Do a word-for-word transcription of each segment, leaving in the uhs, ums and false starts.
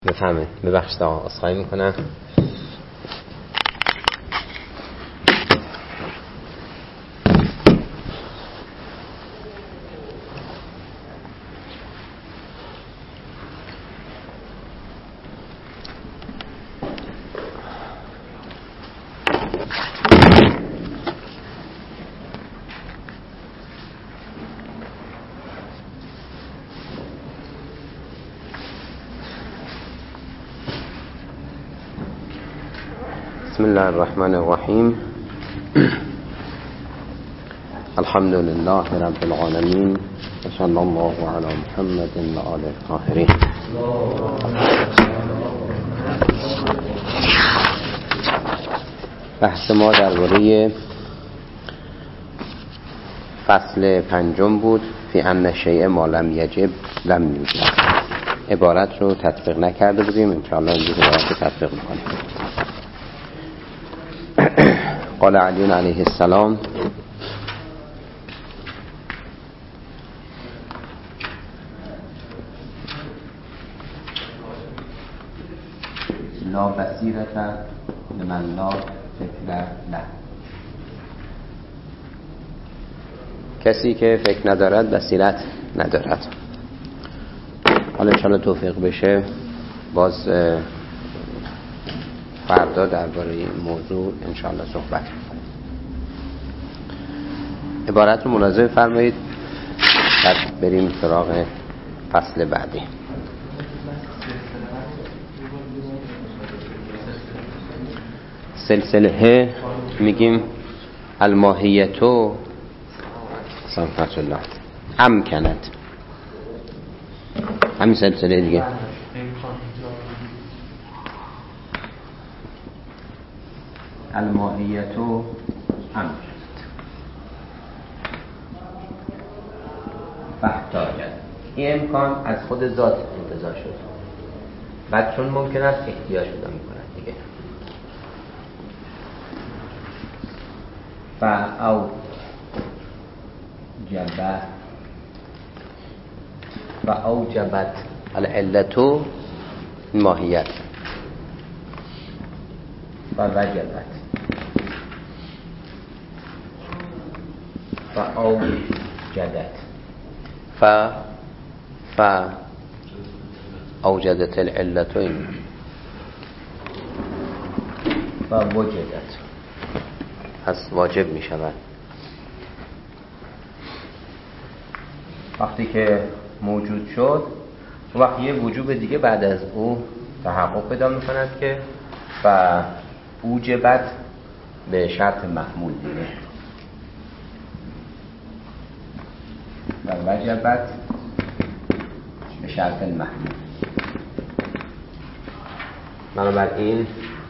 بفهمه ببخشید آقا عذرخواهی میکنم. بسم الله الرحمن الرحیم. الحمد لله رب العالمین و صلی الله علی محمد و آله الطاهرین. بحث ما درباره فصل پنجم بود، فی ان شیء ما لم یجب لم یوجب. عبارت رو تطبیق نکرده بودیم، ان شاء الله امروز عبارت رو تطبیق می‌کنیم. قال علی علیه السلام لا بصیرة لمن لا فکر له. کسی که فکر ندارد بصیرت ندارد. حالا انشاءالله توفیق بشه باز فردا درباره این موضوع انشاءالله صحبت می‌کنیم. عبارت رو ملاحظه فرمایید، بعد بریم سراغ فصل بعدی. سلسله میگیم الماهیتو صنفت الله امکنت، همین سلسله دیگه. الماهیتو امکنت فاحتاجت. این امکان از خود ذات انتزاع شد، بعد چون ممکن است احتیاج پیدا می‌کند دیگه. فاو جبت فاو جبت العلتو ماهیت و وجبت فاو جدت ف ف اوجدت العلتين فوجدت، پس واجب می شود. وقتی که موجود شد، وقتی یه وجوب دیگه بعد از او تحقق پیدا می کند که ف اوجبت به شرط محمول دیگه و وجبت به شرط محمول. بنابراین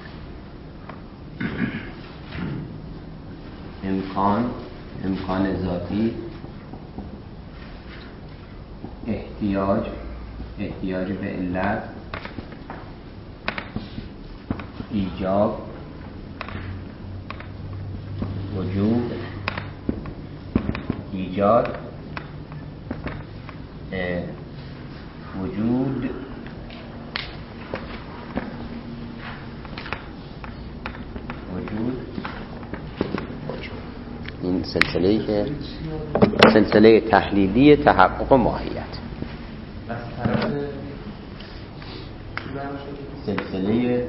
امکان امکان ذاتی، احتیاج احتیاج به علت، ایجاب وجود، ایجاد وجود، وجود این سلسله‌ای که سلسله تحلیلی تحقق ماهیت، سلسله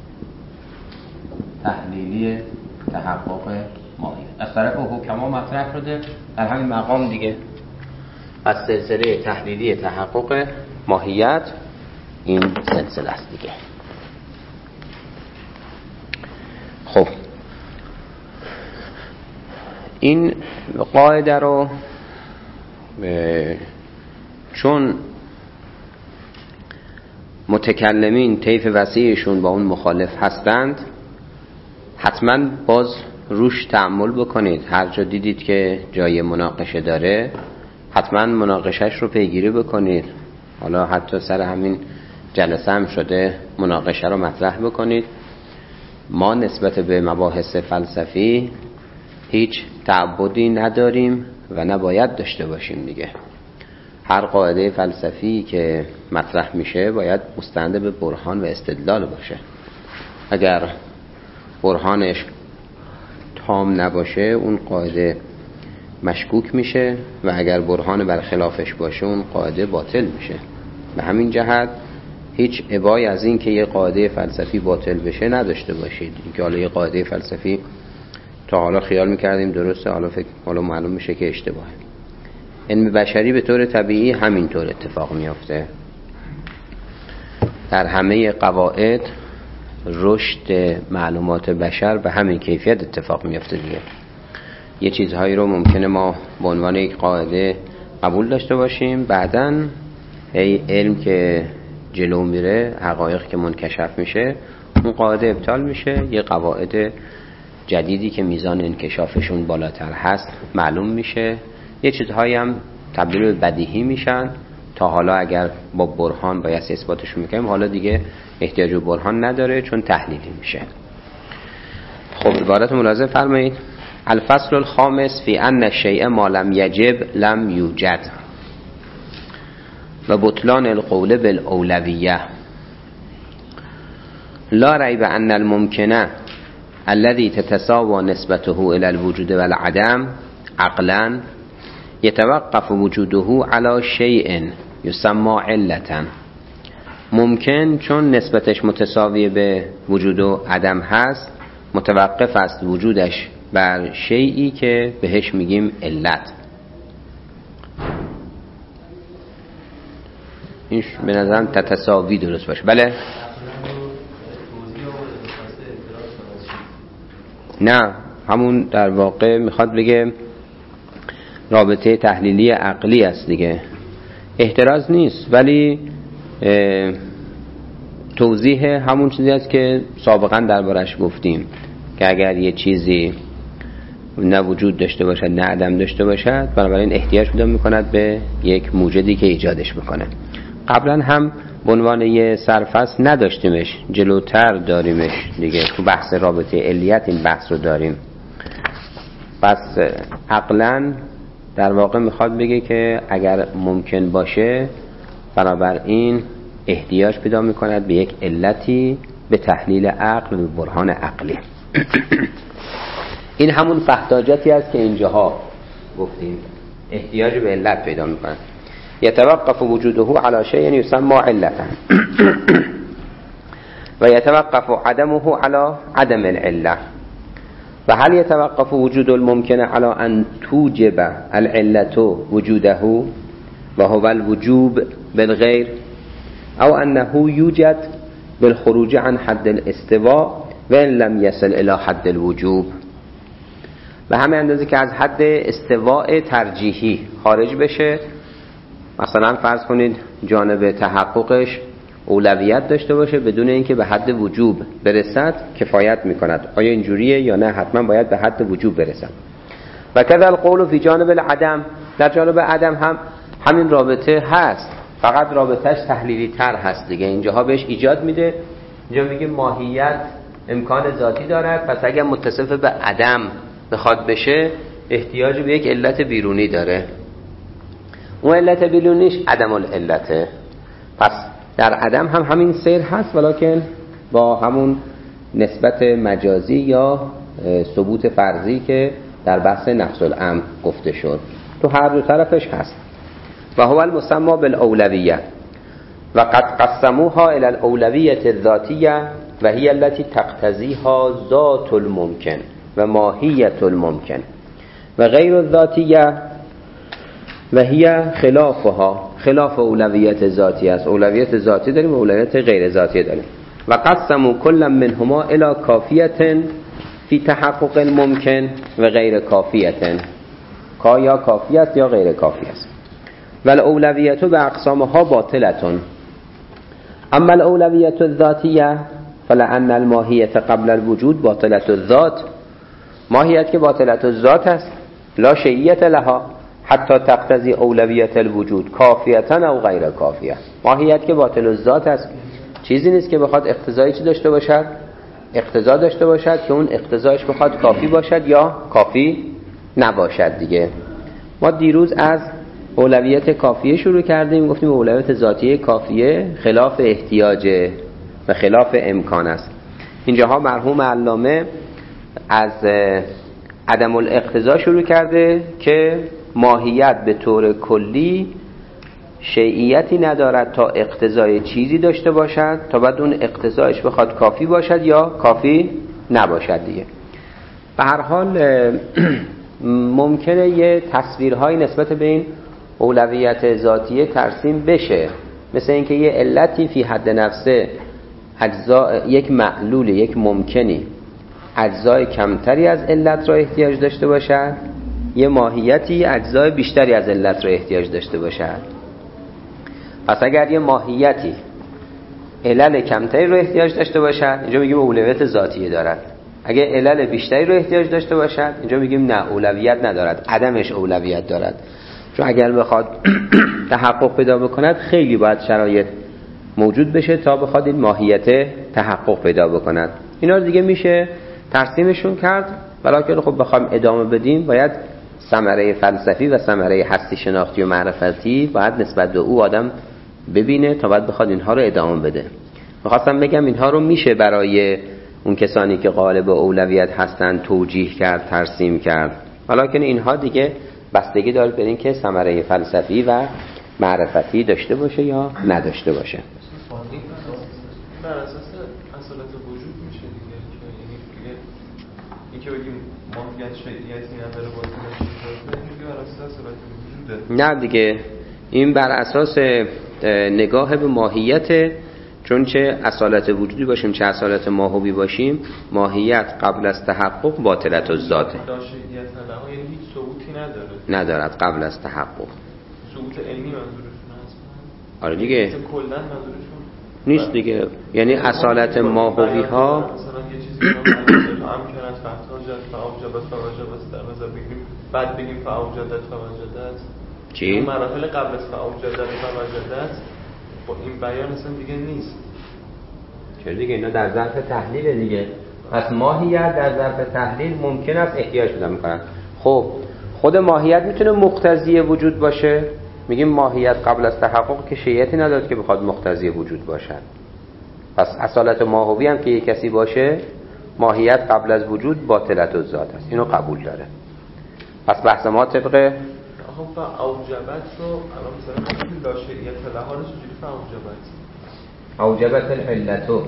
تحلیلی تحقق ماهیت از طرف حکما مطرح شده در همین مقام دیگه. از سلسله تحلیلی تحقق ماهیت این سلسله است دیگه. خب این قاعده رو چون متکلمین طیف وسیعشون با اون مخالف هستند، حتما باز روش تأمل بکنید. هر جا دیدید که جای مناقشه داره حتما مناقشش رو پیگیری بکنید. حالا حتی سر همین جلسه هم شده مناقشه رو مطرح بکنید. ما نسبت به مباحث فلسفی هیچ تعبدی نداریم و نباید داشته باشیم دیگه. هر قاعده فلسفی که مطرح میشه باید مستند به برهان و استدلال باشه. اگر برهانش تام نباشه اون قاعده مشکوک میشه و اگر برهان برخلافش باشه اون قاعده باطل میشه. به همین جهت هیچ ابایی از این که یه قاعده فلسفی باطل بشه نداشته باشید. اینکه حالا یه قاعده فلسفی تا حالا خیال میکردیم درسته، حالا فکر حالا معلوم میشه که اشتباهه. علم بشری به طور طبیعی همینطور اتفاق میافته. در همه قواعد رشد معلومات بشر به همین کیفیت اتفاق میافته دیگه. یه چیزهایی رو ممکنه ما به عنوان یک قاعده قبول داشته باشیم، بعداً ای علم که جلو میره، حقایق که منکشف میشه، اون قاعده ابطال میشه، یه قواعد جدیدی که میزان انکشافشون بالاتر هست معلوم میشه. یه چیزهایی هم تبدیل به بدیهی میشن تا حالا اگر با برهان باید اثباتشون میکنیم، حالا دیگه احتیاج به برهان نداره چون تحلیلی میشه. خب عبارت ملاحظه فرمایید. الفصل الخامس فی ان الشیء ما لم یجب لم یوجد و بطلان القول بالاولویه. لا ریب ان الممکنه الذي تتساوى نسبته الى الوجود والعدم عقلا يتوقف وجوده على شيء يسمى علة. ممکن چون نسبتش متساوی به وجود و عدم هست متوقف است وجودش بر شیئی که بهش میگیم علت. این به نظرم تتساوی درست باشه. بله نه، همون در واقع میخواد بگه رابطه تحلیلی عقلی است دیگه. احتراز نیست ولی توضیح همون چیزی است که سابقا دربارش گفتیم که اگر یه چیزی نه وجود داشته باشد نه عدم داشته باشد، بنابراین احتیاج پیدا میکند به یک موجدی که ایجادش بکنه. قبلا هم به عنوان یه سرفصل نداشتیمش، جلوتر داریمش دیگه. تو بحث رابطه علیت این بحث رو داریم. پس عقلاً در واقع میخواد بگه که اگر ممکن باشه بنابراین احتیاج پیدا میکند به یک علتی، به تحلیل عقل و برهان عقلی. این همون فحتاجاتی است که اینجاها گفتیم، احتیاج به علت پیدا میکند. یتوقف وجوده على شیء یسمى علة و یتوقف عدمه على عدم العله. و هل يتوقف وجود الممكن على أن توجب العلة وجوده وهو الوجوب بالغير أو أنه يوجد بالخروج عن حد الاستواء وإن لم يصل إلى حد الوجوب. به همه اندازه که از حد استواء ترجیحی خارج بشه، مثلا فرض کنید جانب تحققش اولویت داشته باشه بدون اینکه به حد وجوب برسد کفایت میکند. آیا اینجوریه یا نه حتما باید به حد وجوب برسد. و کذا القول فی جانب العدم، در جانب عدم هم همین رابطه هست، فقط رابطهش تحلیلی تر هست دیگه. اینجاها بهش ایجاد میده، اینجا میگه ماهیت امکان ذاتی دارد، پس اگر متصف به عدم بخواد بشه احتیاج به یک علت بیرونی داره. اون علت بیرونیش عدم العلته. پس در عدم هم همین سیر هست ولیکن با همون نسبت مجازی یا ثبوت فرضی که در بحث نفس الامر گفته شد، تو هر دو طرفش هست. و هو المسمى بالاولویه و قد قسموها الى الاولویه الذاتیه و هی التي تقتضیها ذات الممکن و ماهیت الممکن و غیر الذاتیه و هی خلافها، خلاف اولویت ذاتی است. اولویت ذاتی داریم و اولویت غیر ذاتی داریم. و قسموا كل منهما الى کافیه فی تحقق الممکن و غیر کافیه، کا یا کافی است یا غیر کافی است. و الاولویت به اقسامها باطلتون. اما الاولویت الذاتیه فلان الماهیت قبل الوجود باطلت الذات، ماهیت که باطلت الذات است، لا شیئیت لها حتی تقتضی اولویت الوجود کافیتن او غیر کافیه. ماهیت که باطل الذات است، چیزی نیست که بخواد اقتضایی چی داشته باشد، اقتضا داشته باشد که اون اقتضایش بخواد کافی باشد یا کافی نباشد دیگه. ما دیروز از اولویت کافیه شروع کردیم، گفتیم اولویت ذاتیه کافیه خلاف احتیاج و خلاف امکان است. اینجاها مرحوم علامه از عدم الاقتضا شروع کرده که ماهیت به طور کلی شیعیتی ندارد تا اقتضای چیزی داشته باشد تا بعد اون اقتضایش بخواد کافی باشد یا کافی نباشد دیگه. به هر حال ممکنه یه تصویرهایی نسبت به این اولویت ذاتیه ترسیم بشه، مثل اینکه یه علتی فی حد نفسه اجزا، یک معلول، یک ممکنی اجزای کمتری از علت را احتیاج داشته باشد، یه ماهیتی اجزای بیشتری از علت را احتیاج داشته باشد. پس اگر یه ماهیتی علل کمتری رو احتیاج داشته باشد، اینجا میگیم اولویت ذاتیه دارد. اگه علل بیشتری رو احتیاج داشته باشد، اینجا میگیم نه، اولویت ندارد، عدمش اولویت دارد. چون اگر بخواد تحقق پیدا بکند خیلی باید شرایط موجود بشه تا بخواد این ماهیت تحقق پیدا بکند. اینا دیگه میشه ترسیمشون کرد، ولیکن خب بخوایم ادامه بدیم باید ثمره فلسفی و ثمره هستی شناختی و معرفتی باید نسبت به او آدم ببینه تا بعد بخواد اینها رو ادامه بده. میخواستم بگم اینها رو میشه برای اون کسانی که قالب اولویت هستن توجیه کرد، ترسیم کرد، ولیکن اینها دیگه بستگی داره به این که ثمره فلسفی و معرفتی داشته باشه یا نداشته باشه. بر اساس اصالت وجود میشه دیگه، یعنی اینکه بگیم ماهیت شیعیتی نداره باطل دیگه بر اساس اصالت وجوده. نه دیگه، این بر اساس نگاه به ماهیت، چون چه اصالت وجودی باشیم چه اصالت ماهوی باشیم، ماهیت قبل از تحقق باطلت الذات. لا شیعیت نداره، یعنی هیچ ثبوتی نداره. ندارد قبل از تحقق. ثبوت عینی منظورشون هست. آره دیگه. کلا منظورشون نیست دیگه، یعنی اصالت ماهوی ها مثلا یه چیزی رو امکنت فاوجدت فاوجبت فواجبت در نظر بگیریم، بعد بگیم فاوجدت فواجدت چی؟ مراحل قبل از فاوجدت فواجدت با این بیان اصلا دیگه نیست. چرا دیگه؟ اینا در ظرف تحلیل دیگه. پس ماهیت در ظرف تحلیل ممکن است احتیاج پیدا میکنن. خب خود ماهیت میتونه مقتضی وجود باشه، میگیم ماهیت قبل از تحقق که شیعیتی نداره که بخواد مقتضی وجود باشد. پس اصالت ماهوی هم که یک کسی باشه، ماهیت قبل از وجود باطلت الذات است، اینو قبول داره. پس بحث ما طبق خب اوجبت رو الان مثلا لا شیعیت لها رو چجوری فاوجبت؟ اوجبت العلتو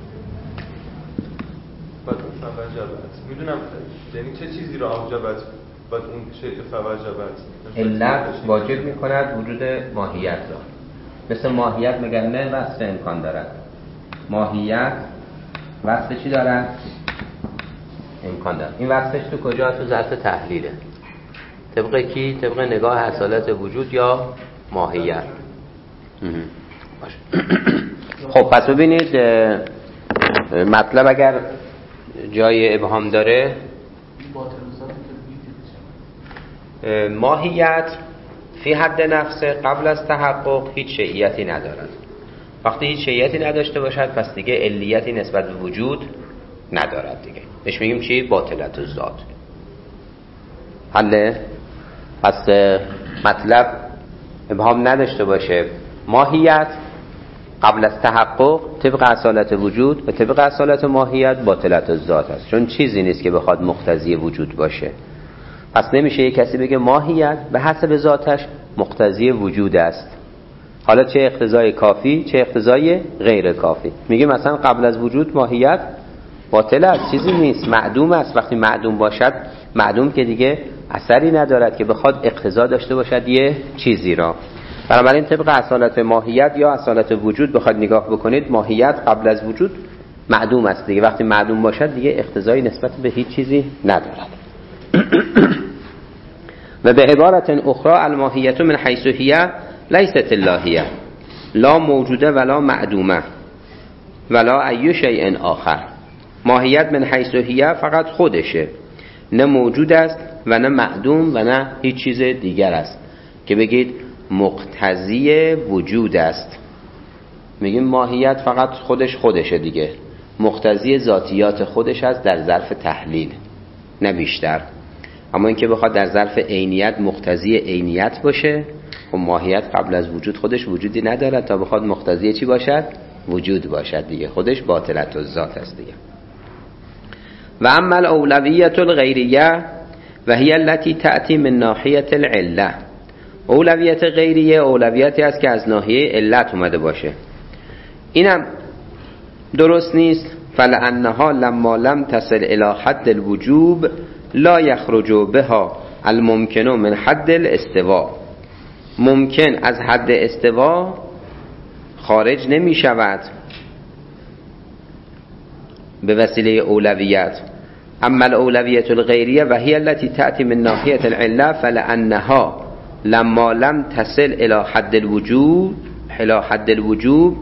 بعد اون فوجبت میدونم، یعنی چه چیزی رو اوجبت بعد اون شیء فوجبت؟ علت واجب میکند وجود ماهیت را. مثل ماهیت مگر نه وصف امکان دارد. ماهیت وصف چی دارد؟ امکان دارد. این وصفش تو کجا؟ تو ظرف تحلیله. طبق کی؟ طبق نگاه اصالت وجود یا ماهیت. خب پس ببینید مطلب اگر جای ابهام داره، ماهیت فی حد نفسه قبل از تحقق هیچ شیعیتی ندارد. وقتی هیچ شیعیتی نداشته باشد پس دیگه علیتی نسبت به وجود ندارد دیگه. بهش میگیم چی؟ باطلت الذات. حله؟ پس مطلب ابهام نداشته باشه. ماهیت قبل از تحقق طبق اصالت وجود و طبق اصالت ماهیت باطلت الذات است، چون چیزی نیست که بخواد مقتضی وجود باشه. پس نمیشه یک کسی بگه ماهیت به حسب ذاتش مقتضی وجود است، حالا چه اقتضای کافی چه اقتضای غیر کافی. میگه مثلا قبل از وجود ماهیت باطل است، چیزی نیست، معدوم است. وقتی معدوم باشد، معدوم که دیگه اثری ندارد که بخواد اقتضا داشته باشد یه چیزی را. بنابراین طبق اصالت ماهیت یا اصالت وجود بخواد نگاه بکنید، ماهیت قبل از وجود معدوم است دیگه. وقتی معدوم باشد دیگه اقتضایی نسبت به هیچ چیزی ندارد. و به عبارت اخرى الماهیت من حیث هی لیست اللهیه لا موجوده ولا معدومه ولا ای شیء آخر. ماهیت من حیث هی فقط خودشه، نه موجود است و نه معدوم و نه هیچ چیز دیگر است که بگید مقتضی وجود است. میگیم ماهیت فقط خودش خودشه دیگه، مقتضی ذاتیات خودش است در ظرف تحلیل، نه بیشتر. اما اینکه بخواد در ظرف عینیت مقتضی عینیت باشه، خب ماهیت قبل از وجود خودش وجودی ندارد تا بخواد مقتضی چی باشد؟ وجود باشد دیگه، خودش باطلت الذات است دیگه. و اما الاولویت الغیریه و هی التي تأتی من ناحیه العله. اولویت غیریه اولویتی است که از ناحیه علت اومده باشه. اینم درست نیست. فلانها لما لم تصل الى حد الوجوب لا یخرج بها الممکن من حد الاستواء. ممکن از حد استوا خارج نمی شود به وسیله اولویت. اما الاولویت الغیریه و هی التي تأتی من ناحیه العله فلانها لما لم تصل الى حد الوجوب الى حد الوجوب.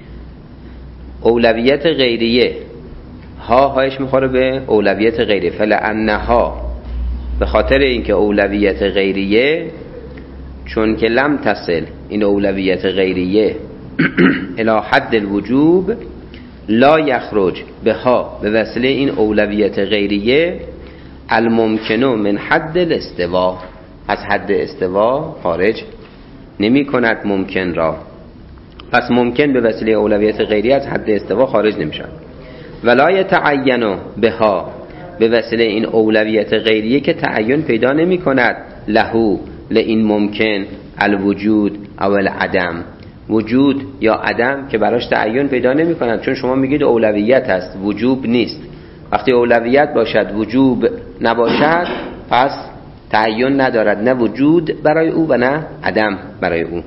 اولویت غیریه ها هایش میخوره به اولویت غیریه. فلانها به خاطر اینکه اولویت غیریه، چون که لم تصل این اولویت غیریه الى حد الوجوب لا یخرج بها به وسیله این اولویت غیریه الممکن من حد الاستوا، از حد استوا خارج نمی کند ممکن را. پس ممکن به وسیله اولویت غیریه از حد استوا خارج نمی شود. ولا یتعین بها به وسیله این اولویت غیریه که تعین پیدا نمی کند لهو لئین ممکن الوجود او العدم، وجود یا عدم که براش تعین پیدا نمی کند. چون شما میگید اولویت است وجوب نیست. وقتی اولویت باشد وجوب نباشد پس تعین ندارد، نه وجود برای او و نه عدم برای او.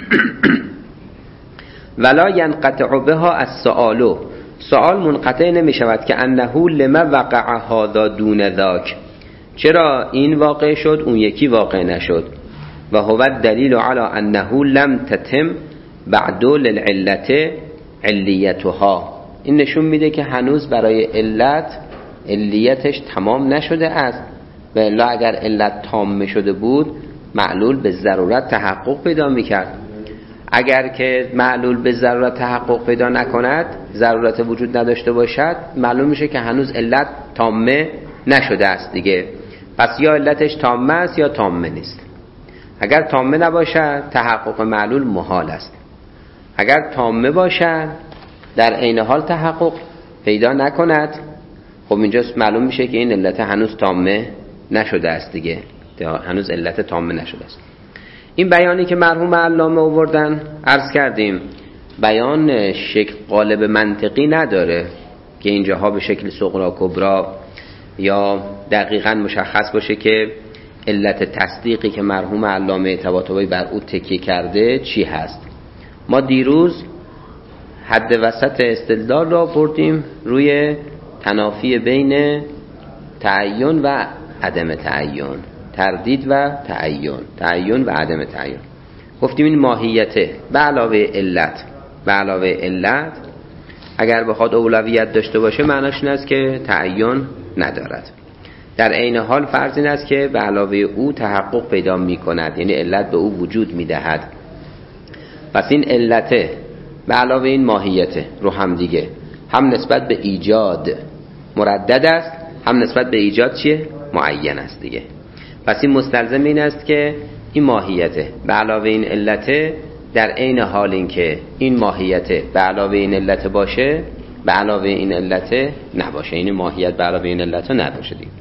ولا ینقطع بها السؤال، سؤال منقطع نمی شود که انه لما وقع هذا دون ذاک، چرا این واقع شد اون یکی واقع نشد. و هو الدلیل علی انه لم تتم بعد للعلت علیتها. این نشون میده که هنوز برای علت علیتش تمام نشده است. و الا اگر علت تام شده بود معلول به ضرورت تحقق پیدا میکرد. اگر که معلول به ضرورت تحقق پیدا نکند، ضرورت وجود نداشته باشد، معلوم میشه که هنوز علت تامه نشده است دیگه. پس یا علتش تامه است یا تامه نیست. اگر تامه نباشد تحقق معلول محال است. اگر تامه باشد در عین حال تحقق پیدا نکند، خب اینجا معلوم میشه که این علت هنوز تامه نشده است دیگه، هنوز علت تامه نشده است. این بیانی که مرحوم علامه آوردن عرض کردیم بیان شکل قالب منطقی نداره که اینجاها به شکل صغرا کبرا یا دقیقاً مشخص باشه که علت تصدیقی که مرحوم علامه طباطبایی بر او تکیه کرده چی هست. ما دیروز حد وسط استدلال را بردیم روی تنافی بین تعین و عدم تعین، تردید و تعین، تعین و عدم تعین. گفتیم این ماهیته به علاوه علت، به علاوه علت اگر بخواد اولویت داشته باشه معناش این است که تعین ندارد. در عین حال فرض این است که به علاوه او تحقق پیدا می کند، یعنی علت به او وجود می دهد. پس این علته به علاوه این ماهیته رو هم دیگه هم نسبت به ایجاد مردد است، هم نسبت به ایجاد چیه؟ معین است دیگه. پس این مستلزم این است که این ماهیته به علاوه این علته در عین حال این که این ماهیته به علاوه این علت باشه به علاوه این علت نباشه، این ماهیت به علاوه این علت نباشه دیگه.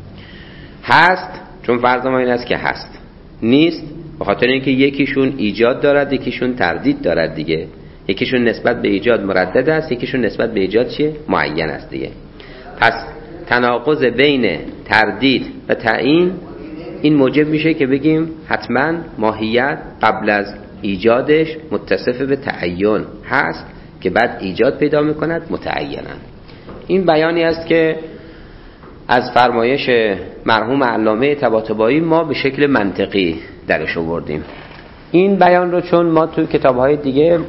هست چون فرض ما این است که هست، نیست به خاطر اینکه یکیشون ایجاد دارد یکیشون تردید دارد دیگه. یکیشون نسبت به ایجاد مردد است، یکیشون نسبت به ایجاد چیه؟ معین است دیگه. پس تناقض بین تردید و تعیین این موجب میشه که بگیم حتما ماهیت قبل از ایجادش متصف به تعین هست که بعد ایجاد پیدا میکند متعینا. این بیانی است که از فرمایش مرحوم علامه طباطبایی ما به شکل منطقی درش آوردیم. این بیان رو چون ما تو کتاب‌های دیگه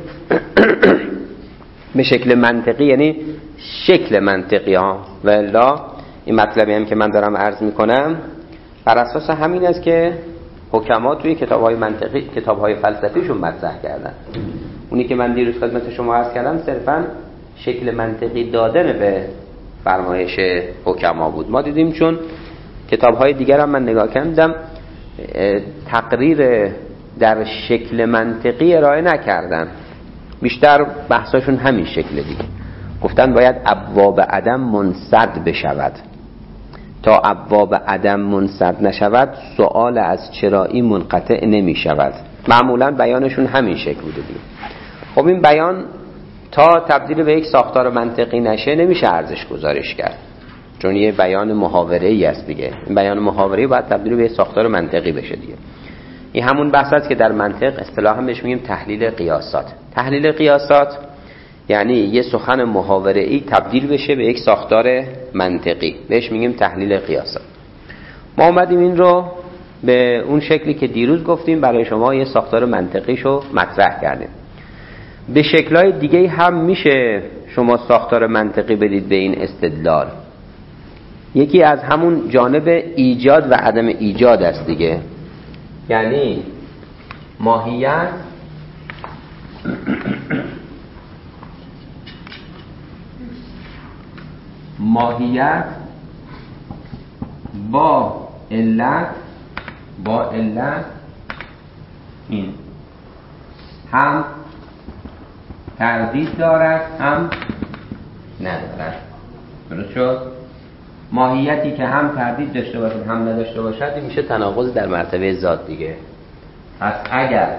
به شکل منطقی، یعنی شکل منطقی ها و الا این مطلبی هم که من دارم عرض میکنم بر اساس همین است که حکما توی کتاب‌های منطقی، کتاب‌های فلسفیشون مطرح کردن. اونی که من دیروز خدمت شما عرض کردم صرفاً شکل منطقی دادن به فرمایش حکما بود. ما دیدیم چون کتاب‌های دیگر هم من نگاه کردم تقریر در شکل منطقی ارائه نکردن، بیشتر بحثاشون همین شکل دیگه. گفتن باید ابواب عدم منسد بشود، تا ابواب عدم منسد نشود سؤال از چرایی منقطع نمی شود. معمولا بیانشون همین شکل بوده دیگه. خب این بیان تا تبدیل به یک ساختار منطقی نشه نمیشه ارزش گذارش کرد، چون یه بیان محاوره‌ای است دیگه. این بیان محاوره‌ای باید تبدیل به یک ساختار منطقی بشه دیگه. این همون بحث است که در منطق اصطلاحاً بهش میگیم تحلیل قیاسات. تحلیل قیاسات یعنی یه سخن محاوره‌ای تبدیل بشه به یک ساختار منطقی، بهش میگیم تحلیل قیاسات. ما اومدیم این رو به اون شکلی که دیروز گفتیم برای شما یه ساختار منطقیشو مطرح کردیم. به شکل‌های دیگه هم میشه شما ساختار منطقی بدید به این استدلال. یکی از همون جانب ایجاد و عدم ایجاد است دیگه، یعنی ماهیت ماهیت با علت با علت این هم تردید دارد هم ندارد. درست شد؟ ماهیتی که هم تردید داشته باشد هم نداشته باشد این میشه تناقض در مرتبه ذات دیگه. پس اگر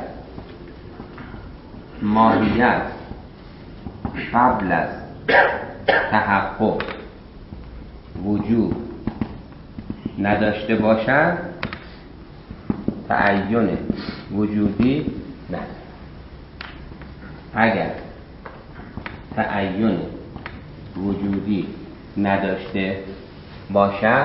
ماهیت قبل از تحقق وجود نداشته باشد تعین وجودی ندارد. اگر تعین وجودی نداشته باشد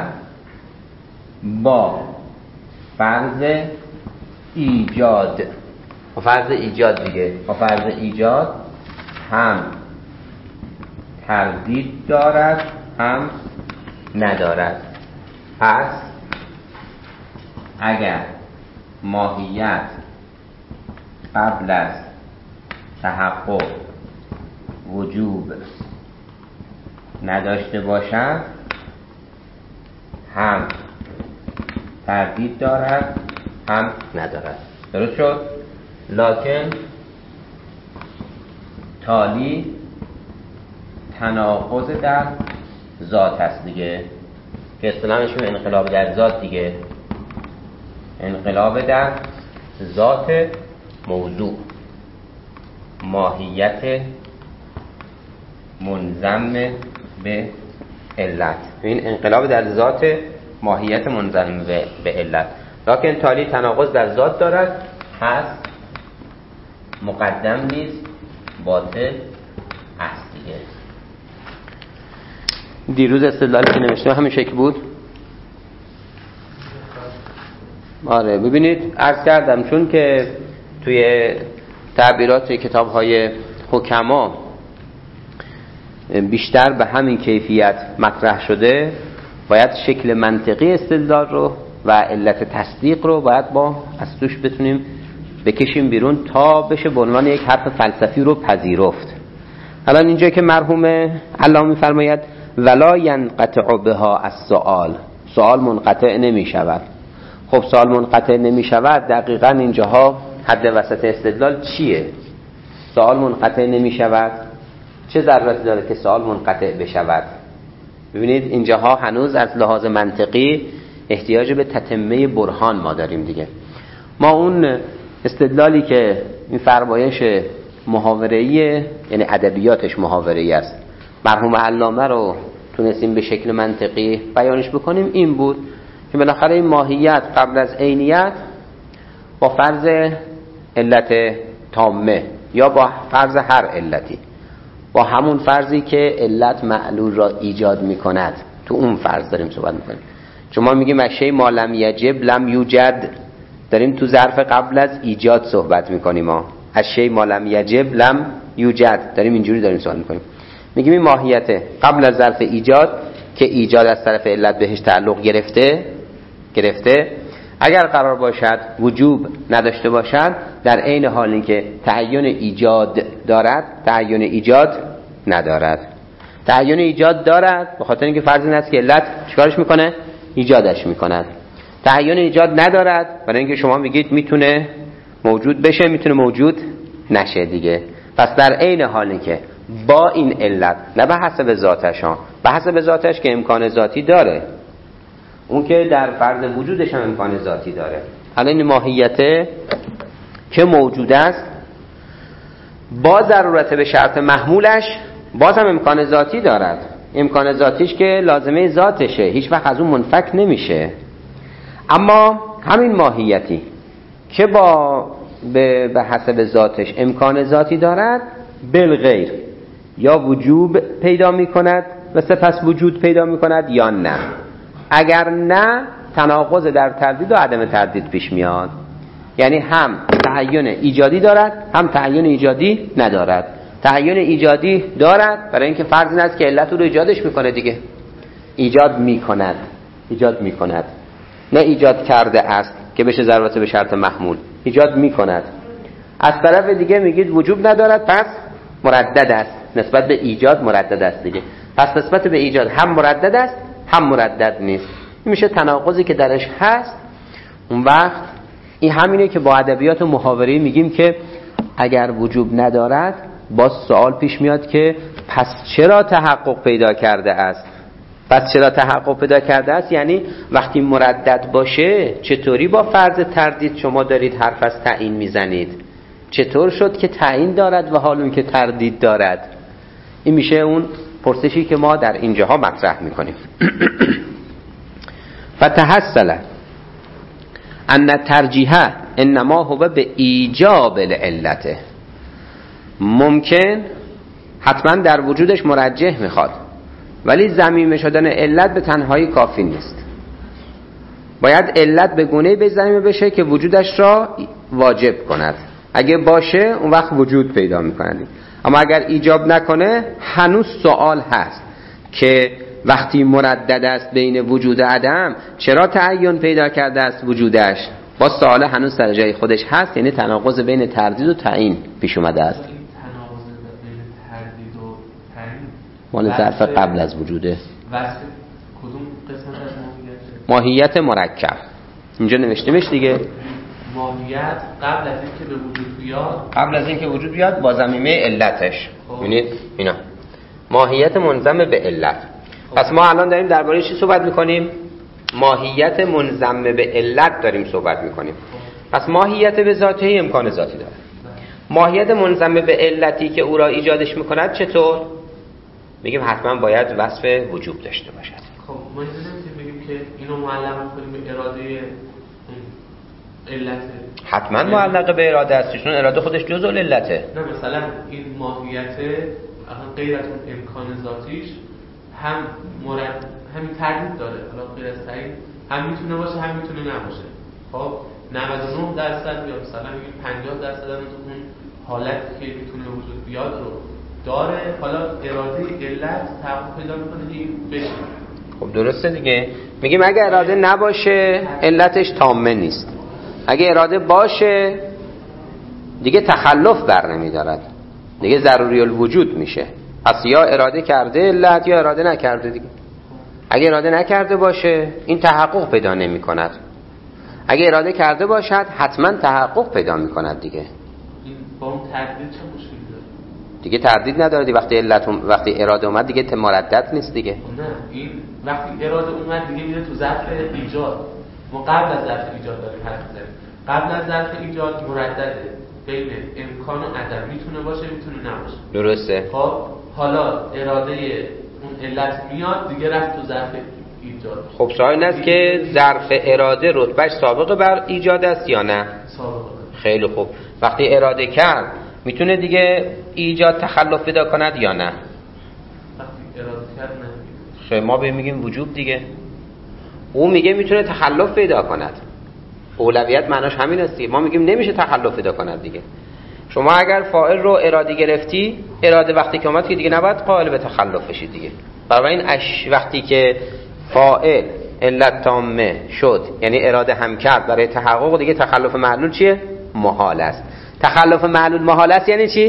با فرض ایجاد با فرض ایجاد دیگه با فرض ایجاد هم تردید دارد هم ندارد. پس اگر ماهیت قبل از تحقق وجوب نداشته باشد هم تردید دارد هم ندارد. درست شد؟ لکن تالی تناقض در ذات هست دیگه، که اصطلاحشون انقلاب در ذات دیگه. انقلاب در ذات موضوع، ماهیت منضم به علت. این انقلاب در ذات ماهیت منضم به علت، لکن تالی تناقض در ذات دارد، هست مقدم نیست باطل است دیگه. دیروز استدلالی که نوشتم همین شکل بود. آره ببینید عرض کردم چون که توی تعبیرات کتاب‌های حکما بیشتر به همین کیفیت مطرح شده، باید شکل منطقی استدلال رو و علت تصدیق رو باید با از توش بتونیم بکشیم بیرون تا بشه به عنوان یک حرف فلسفی رو پذیرفت. الان اینجا که مرحوم علامه می‌فرماید ولا ینقطع بها السؤال، سوال منقطع نمی شود. خب سوال منقطع نمی شود، دقیقاً اینجاها حد وسط استدلال چیه؟ سوال منقطع نمی شود، چه ضرورتی داره که سوال منقطع بشود؟ ببینید اینجاها هنوز از لحاظ منطقی احتیاج به تتمه برهان ما داریم دیگه. ما اون استدلالی که این فرمایش محاوره‌ای، یعنی ادبیاتش محاوره‌ای است، مرحوم علامه رو تونستیم به شکل منطقی بیانش بکنیم، این بود که بالاخره این ماهیت قبل از عینیت با فرض علت تامه یا با فرض هر علتی، با همون فرضی که علت معلول را ایجاد میکند، تو اون فرض داریم صحبت میکنیم. چون ما میگیم اشیاء ما لم یجب لم یوجد، داریم تو ظرف قبل از ایجاد صحبت میکنیم. ما اشیاء ما لم یجب لم یوجد داریم اینجوری داریم صحبت میکنیم. میگیم این ماهیت قبل از ظرف ایجاد که ایجاد از طرف علت بهش تعلق گرفته گرفته اگر قرار باشد وجوب نداشته باشد، در عین حال اینکه تعین ایجاد دارد تعین ایجاد ندارد. تعین ایجاد دارد به خاطر اینکه فرض این است که علت چیکارش میکنه؟ ایجادش میکند. تعین ایجاد ندارد برای اینکه شما میگید میتونه موجود بشه میتونه موجود نشه دیگه. پس در عین حالی که با این علت، نه به حسب ذاتش ها، به حسب ذاتش که امکان ذاتی داره، اون که در فرض وجودش هم امکان ذاتی داره. حالا این ماهیته که موجود است با ضرورت به شرط محمولش باز هم امکان ذاتی دارد. امکان ذاتیش که لازمه ذاتشه، هیچ وقت از اون منفک نمیشه. اما همین ماهیتی که با به, به حسب ذاتش امکان ذاتی دارد، بالغیر یا وجوب پیدا می کند و سپس وجود پیدا می کند یا نه. اگر نه، تناقض در تردید و عدم تردید پیش میاد. یعنی هم تعین ایجادی دارد، هم تعین ایجادی ندارد. تعین ایجادی دارد برای اینکه فرض این است که علت رو ایجادش میکنه دیگه، ایجاد میکند، ایجاد میکند، نه ایجاد کرده است که بشه ضرورت به شرط محمول، ایجاد میکند. از طرف دیگه میگید وجوب ندارد، پس مردد است. نسبت به ایجاد مردد است دیگه. پس نسبت به ایجاد هم مردد است هم مردد نیست. این میشه تناقضی که درش هست. اون وقت این همینه که با ادبیات محاوره‌ای میگیم که اگر وجوب ندارد، باز سوال پیش میاد که پس چرا تحقق پیدا کرده است؟ پس چرا تحقق پیدا کرده است؟ یعنی وقتی مردد باشه چطوری با فرض تردید شما دارید حرف از تعیین میزنید؟ چطور شد که تعیین دارد و حال اون که تردید دارد؟ این میشه اون پرسشی که ما در اینجاها مطرح میکنیم. فتحصل ان ترجیحه انما هو به ایجاب العلته. ممکن حتما در وجودش مرجح میخواد، ولی ضمیمه شدن علت به تنهایی کافی نیست. باید علت به گونه‌ای به ضمیمه بشه که وجودش را واجب کند. اگه باشه اون وقت وجود پیدا میکنه. اما اگر ایجاب نکنه هنوز سوال هست که وقتی مردد است بین وجود و عدم، چرا تعین پیدا کرده است وجودش؟ با سوال هنوز در جای خودش هست، یعنی تناقض بین تردید و تعیین پیش اومده است. تناقض بین تردید و تعیین مال ظرف قبل از وجوده. واسه کدوم قسمت از ماهیت؟ ماهیت مرکب اینجا نوشتیمش دیگه. ماهیت قبل از اینکه به وجود بیاد، قبل از اینکه وجود بیاد با ضمیمه علتش. ببینید اینا ماهیت منضم به علت. پس ما الان داریم درباره چی صحبت میکنیم؟ ماهیت منضم به علت داریم صحبت میکنیم. پس ماهیت به ذاته امکان ذاتی داره. ماهیت منضم به علتی که او را ایجادش میکند چطور؟ میگیم حتما باید وصف وجوب داشته باشد. خب ما نمیتونیم بگیم که اینو معلق کنیم به اراده علت. حتما معلق به اراده است، چون اراده خودش جزء علته. نه مثلا این ماهیت غیر از اون امکان ذاتیش هم مرد همین تردید داره، حالا غیر از تعیین هم میتونه باشه هم میتونه نباشه. خب نود و نه درصد یا مثلا میگیم پنجاه درصد از اون حالتی که میتونه وجود بیاد رو داره. حالا اراده علت تحقق پیدا میکنه که این بشه. خب درسته دیگه. میگیم اگه اراده نباشه علتش تامه نیست، اگه اراده باشه دیگه تخلف بر نمیدارد، دیگه ضروری الوجود میشه. پس یا اراده کرده علت یا اراده نکرده دیگه. اگه اراده نکرده باشه این تحقق پیدا نمی کند، اگه اراده کرده باشد حتما تحقق پیدا می کند دیگه. این با اون تردید چه مشکلی داره؟ دیگه تردید نداره دیگه. وقتی علت وقتی اراده اومد دیگه مردد نیست دیگه. نه این وقتی اراده اومد دیگه میره تو ظرف ایجاد. ما قبل از ظرف ایجاد داریم حرف میزنیم. قبل از ظرف ایجاد مردده بین امکان و عدم، میتونه باشه میتونه نباشه. درسته. خب حالا اراده اون علت میاد دیگه رفت تو ظرف ایجاد. خب سوال این است که ظرف اراده رتبهش سابق بر ایجاد است یا نه؟ سابقه. خیلی خوب. وقتی اراده کرد میتونه دیگه ایجاد تخلف پیدا کند یا نه؟ وقتی اراده کرد نه. خب ما به میگیم وجوب دیگه. او میگه میتونه تخلف پیدا کند. اولویت معناش همین است دیگه. ما میگیم نمیشه تخلف پیدا کند دیگه. شما اگر فاعل رو اراده گرفتی، اراده وقتی که اومد که دیگه نباید قائل به تخلف بشید دیگه. برای این اش وقتی که فاعل علت تامه شد، یعنی اراده هم کرد برای تحقق، دیگه تخلف معلول چیه؟ محال است. تخلف معلول محال است یعنی چی؟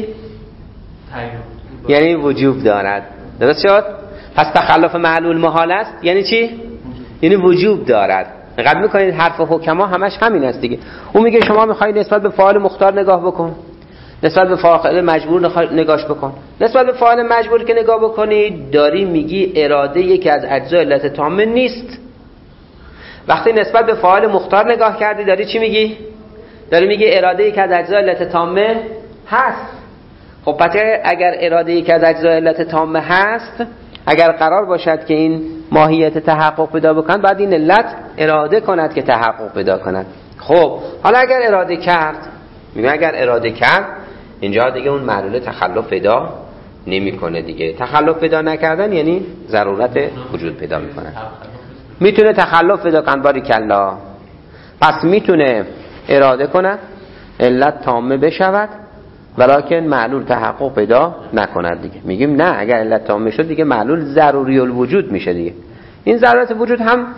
یعنی وجوب دارد. درست شد؟ پس تخلف معلول محال است یعنی چی؟ یعنی وجوب دارد. دقت میکنید حرف حکما همش همین است دیگه. اون میگه شما میخوای نسبت به فاعل مختار نگاه بکن، نسبت به فاعل مجبور نگاش بکن. نسبت به فاعل مجبور که نگاه بکنی داری میگی اراده یکی از اجزای علت تامه نیست. وقتی نسبت به فاعل مختار نگاه کردی داری چی میگی؟ داری میگی اراده یکی از اجزای علت تامه هست. خب پس اگر اراده یکی از اجزای علت تامه هست، اگر قرار باشد که این ماهیت تحقق پیدا بکند، بعد این علت اراده کند که تحقق پیدا کند. خب حالا اگر اراده کرد، میگم اگر اراده کرد اینجا دیگه اون معلول تخلف پیدا نمیکنه دیگه. تخلف پیدا نکردن یعنی ضرورت وجود پیدا میکنه. میتونه تخلف پیدا کند باریکلا، پس میتونه اراده کنه علت تامه بشود ولکن معلول تحقق پیدا نکند دیگه. میگیم نه، اگر علت تامه شد دیگه معلول ضروری الوجود میشه دیگه. این ضرورت وجود هم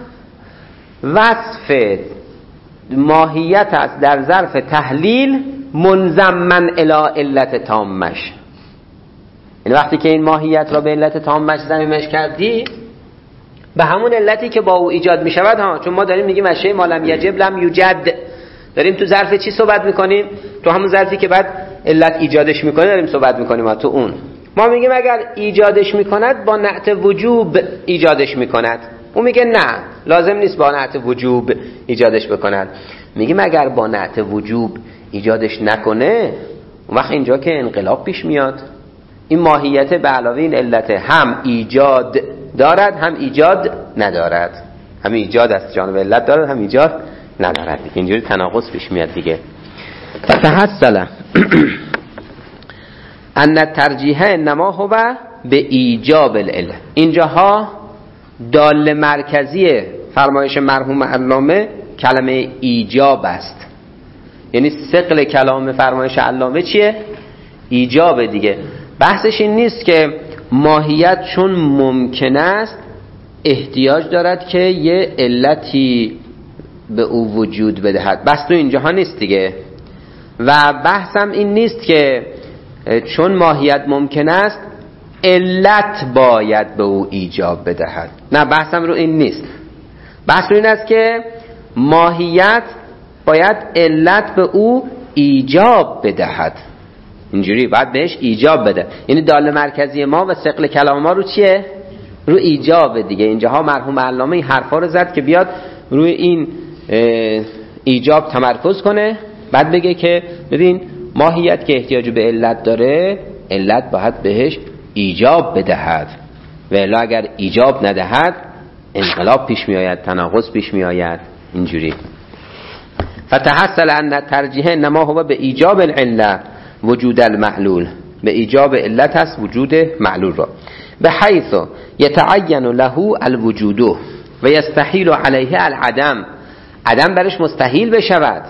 وصف ماهیت است در ظرف تحلیل منضمن الی علت تامش. این وقتی که این ماهیت را به علت تامش ضمیمش کردی، به همون علتی که با او ایجاد میشود ها، چون ما داریم میگیم اشیاء ما لم یجب لم یوجد، داریم تو ظرف چی صحبت میکنیم؟ تو همون ظرفی که بعد علت ایجادش میکنه داریم صحبت میکنیم ها. تو اون ما میگیم اگر ایجادش میکند با نعت وجوب ایجادش میکند. اون میگه نه، لازم نیست با نعت وجوب ایجادش بکند. میگیم اگر با نعت وجوب ایجادش نکنه، اون وقت اینجا که انقلاب پیش میاد. این ماهیت به علاوه این علت هم ایجاد دارد هم ایجاد ندارد، هم ایجاد از جانب علت دارد هم ایجاد ندارد دیگه. اینجوری تناقض پیش میاد دیگه. فتحصل ان الترجیح انما هو به ایجاب العله. اینجاها دال مرکزی فرمایش مرحوم علامه کلمه ایجاب است. یعنی ثقل کلام فرمایش علامه چیه؟ ایجاب دیگه. بحثش این نیست که ماهیت چون ممکن است احتیاج دارد که یه علتی به او وجود بدهد. بس تو اینجاها نیست دیگه. و بحثم این نیست که چون ماهیت ممکن است علت باید به او ایجاب بدهد. نه، بحثم رو این نیست. بحث رو این است که ماهیت باید علت به او ایجاب بدهد. اینجوری باید بهش ایجاب بده. یعنی داله مرکزی ما و ثقل کلام ما رو چیه؟ رو ایجاب دیگه. اینجاها مرحوم علامه این حرفا رو زد که بیاد روی این ایجاب تمرکز کنه، بعد بگه که ببین ماهیت که احتیاج به علت داره، علت باید بهش ایجاب بدهد و الا اگر ایجاب ندهد انقلاب پیش می آید، تناقض پیش می آید. اینجوری فتحصل ان ترجیح انما هو به ایجاب العله وجود المعلول. به ایجاب علت هست وجود معلول را، به حیث یتعین له الوجود و یستحیل علیه العدم. عدم برش مستحیل بشود.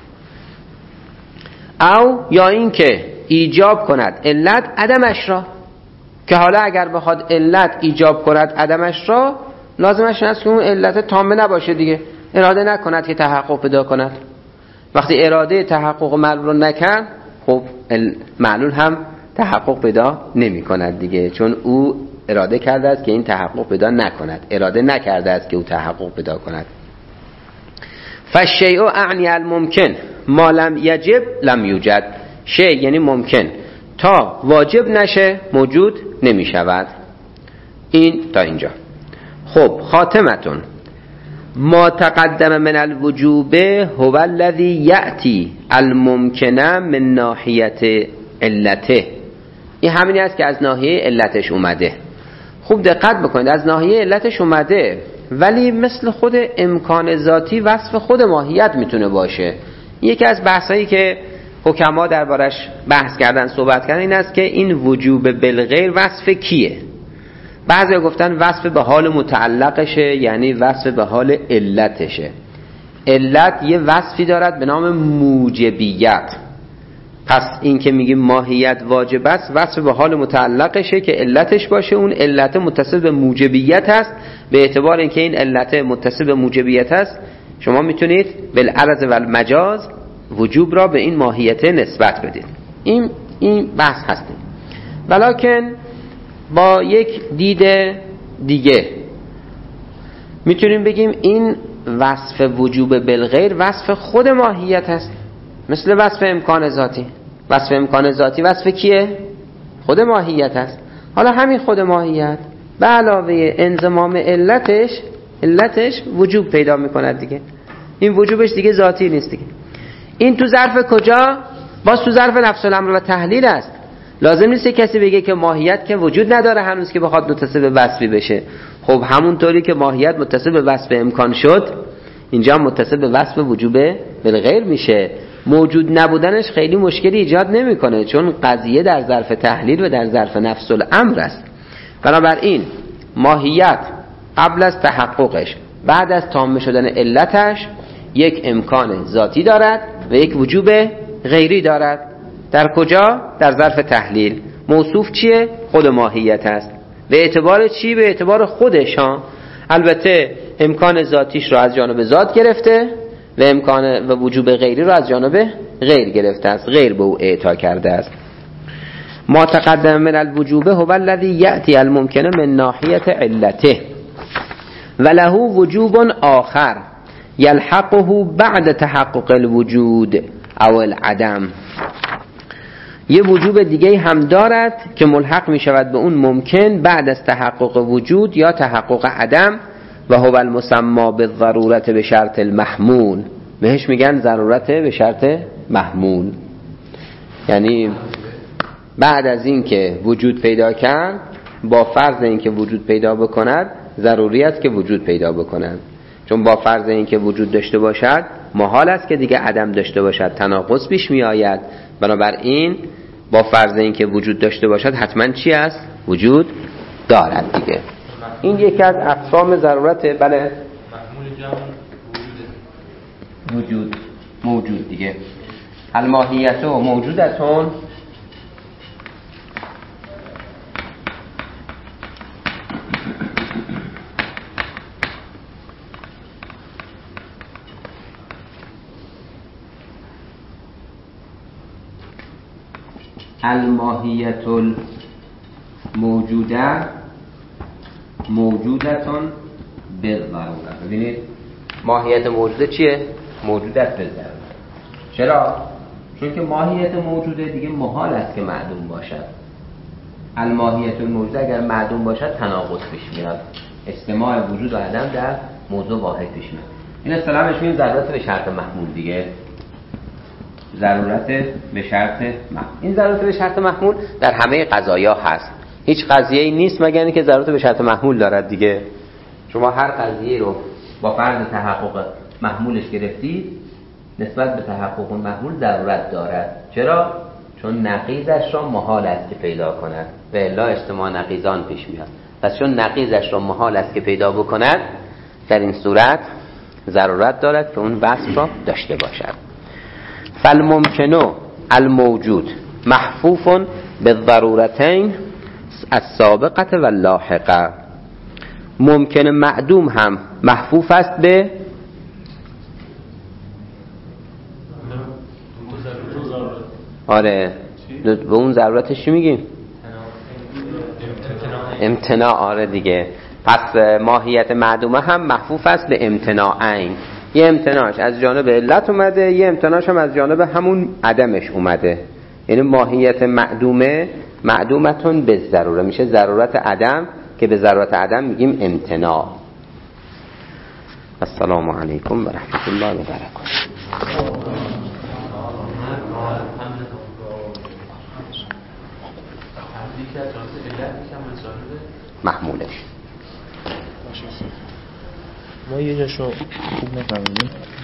او یا این که ایجاب کند علت عدمش را، که حالا اگر بخواد علت ایجاب کند عدمش را، لازمش نیست که اون علت تامه نباشه دیگه. اراده نکند که تحقق پیدا کند. وقتی اراده تحقق معلول رو نکرد، خب معلول هم تحقق پیدا نمی کند دیگه، چون او اراده کرده است که این تحقق پیدا نکند، اراده نکرده است که او تحقق پیدا کند. فالشیء اعنی الممکن ما لم یجب لم یوجد. شیء یعنی ممکن، تا واجب نشه موجود نمی شود. این تا اینجا. خب خاتمتون ما تقدم من الوجوب هو الذی یأتی الممکنه من ناحیت علته. این همینی است که از ناحیه علتش اومده. خوب دقت بکنید، از ناحیه علتش اومده، ولی مثل خود امکان ذاتی وصف خود ماهیت میتونه باشه. یکی از بحثایی که حکما دربارش بحث کردن صحبت کردن این است که این وجوب بالغیر وصف کیه. بعضی گفتن وصف به حال متعلقشه، یعنی وصف به حال علتشه. علت یه وصفی دارد به نام موجبیت. پس این که میگیم ماهیت واجب است وصف به حال متعلقشه که علتش باشه. اون علت متصل به موجبیت است. به اعتبار اینکه این علت متصل به موجبیت است، شما میتونید بالعرض و المجاز وجوب را به این ماهیت نسبت بدید. این این بحث هستیم. ولکن با یک دید دیگه میتونیم بگیم این وصف وجوب بالغیر وصف خود ماهیت است، مثل وصف امکان ذاتی. وصف امکان ذاتی وصف کیه؟ خود ماهیت است. حالا همین خود ماهیت به علاوه انضمام علتش علتش وجوب پیدا میکند دیگه. این وجوبش دیگه ذاتی نیست دیگه. این تو ظرف کجا؟ باز تو ظرف نفس الامر و تحلیل است. لازم نیست کسی بگه که ماهیت که وجود نداره هنوز که بخواد متصل به وصفی بشه. خب همونطوری که ماهیت متصل به وصف امکان شد، اینجا متصل به وصف وجوب بالغیر میشه. موجود نبودنش خیلی مشکلی ایجاد نمیکنه، چون قضیه در ظرف تحلیل و در ظرف نفس الامر است. بنابراین ماهیت قبل از تحققش، بعد از تام شدن علتش، یک امکان ذاتی دارد و یک وجوب غیری دارد. در کجا؟ در ظرف تحلیل. موصوف چیه؟ خود ماهیت است. به اعتبار چی؟ به اعتبار خودش ها. البته امکان ذاتیش رو از جانب ذات گرفته و امکان و وجوب غیری رو از جانب غیر گرفته است، غیر به او اعطا کرده است. ما تقدم من الوجوب هو الذی یأتی الممکن من ناحیت علته وله وجوب آخر یلحقه بعد تحقق الوجود او العدم. یه وجوب دیگه هم دارد که ملحق می شود به اون ممکن بعد از تحقق وجود یا تحقق عدم، و هو المسمى بالضرورت به شرط المحمول. بهش میگن ضرورت به شرط محمول. یعنی بعد از این که وجود پیدا کرد، با فرض این که وجود پیدا بکند، ضروری است که وجود پیدا بکند. چون با فرض این که وجود داشته باشد، محال است که دیگه عدم داشته باشد، تناقض پیش می آید. بنابراین با فرض این که وجود داشته باشد حتما چی است؟ وجود دارد دیگه. این یکی از اقسام ضرورت. بله، محمول جمع وجود وجود موجود دیگه. الماهیت و موجودتون الماهیت الموجوده موجودتون بالضروره. ببینید ماهیت موجوده چیه؟ موجودت بالضروره. چرا؟ چون که ماهیت موجوده دیگه محال است که معدوم باشد. الماهیت الموجوده اگر معدوم باشد تناقض پیش میاد، اجتماع وجود و عدم در موضوع واحد پیش میاد. این اصطلاحش میگیم ضرورت به شرط محمول دیگه. ضرورت به شرط محمول. این ضرورت به شرط محمول در همه قضایا هست. هیچ قضیه‌ای نیست مگر اینکه ضرورت به شرط محمول دارد دیگه. شما هر قضیه رو با فرض تحقق محمولش گرفتید، نسبت به تحقق محمول ضرورت دارد. چرا؟ چون نقیضش را محال است که پیدا کند و الا اجتماع نقیضان پیش میاد. پس چون نقیضش را محال است که پیدا بکند، در این صورت ضرورت دارد که اون وصف را داشته باشد. فالممکنو الموجود محفوف بالضرورتین السابقه و اللاحقه. ممکن معدوم هم محفوف است به آره به اون ضرورتش چی میگیم؟ امتناع. آره دیگه. پس ماهیت معدومه هم محفوف است به امتناعین. یه امتناعش از جانب علت اومده، یه امتناعش هم از جانب همون عدمش اومده. یعنی ماهیت معدومه معدومتون به ضروره میشه ضرورت عدم، که به ضرورت عدم میگیم امتناع. السلام علیکم و رحمت الله و برکاته. محمولش ما یه جاشو خوب نفهمیدیم.